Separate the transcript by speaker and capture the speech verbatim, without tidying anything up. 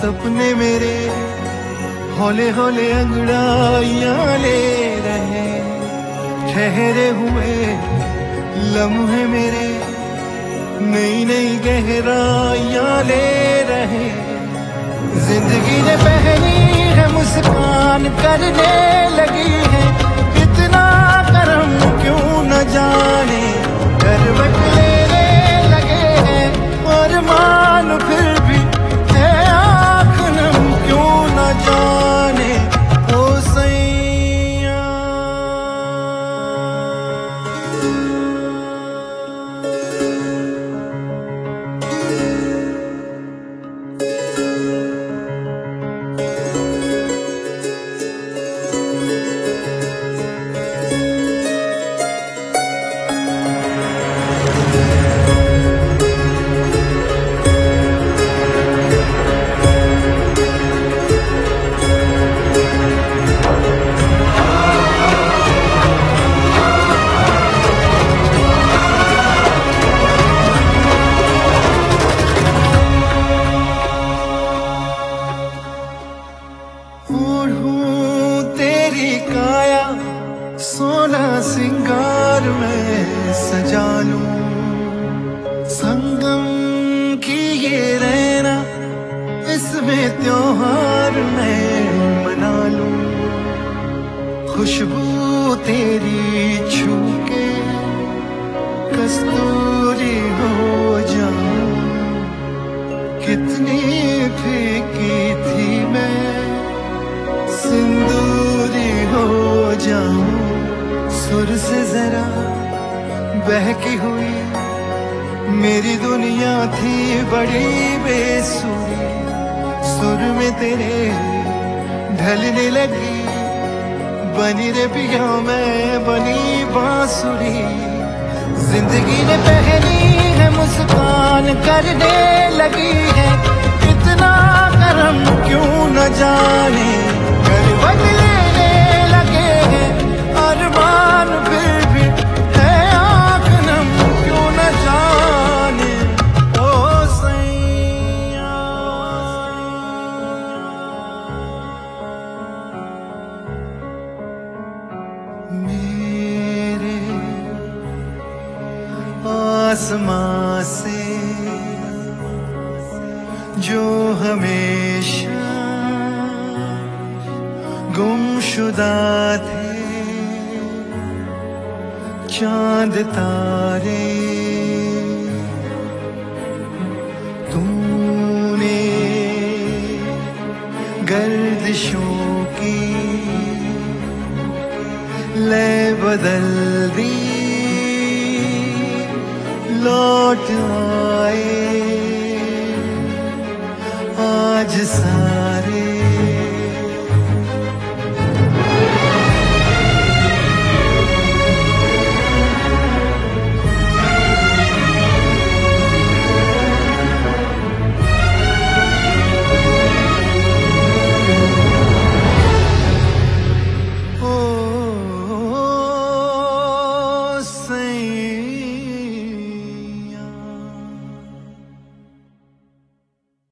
Speaker 1: सपने मेरे हौले हौले अंगड़ाइयां ले रहे, ठहरे हुए लम्हे मेरे नई नई गहराइयां ले रहे। जिंदगी ने पहली है मुस्कान करने लगी है, इतना करम क्यों न जाने करवट लेने लगे हैं। और मान फिर भी है आँख नम क्यों न जाने ओ सैया। ओढ़ूं तेरी काया सोना सिंगार में सजा लूं, संगम की ये रहना इसमें त्योहार मैं मना लूं। खुशबू तेरी छू के कस्तूरी हो जाऊं, कितनी फीकी थी मैं सिंदूरी हो जाऊं। सुर से जरा बहकी हुई मेरी दुनिया थी बड़ी बेसुरी, सुर में तेरे ढलने लगी बनी रे पिया मैं बनी बांसुरी। जिंदगी ने पहली है मुस्कान करने लगी है, इतना करम क्यों न जाने करवट लेने लगे हैं। अरमान फिर भी है आँख नम क्यों न जाने ओ सैया। मेरे आसमां से जो हमेशा गुमशुदा थे चांद तारे, तूने गर्दिशों की लय बदल दी, लौट आए आज सा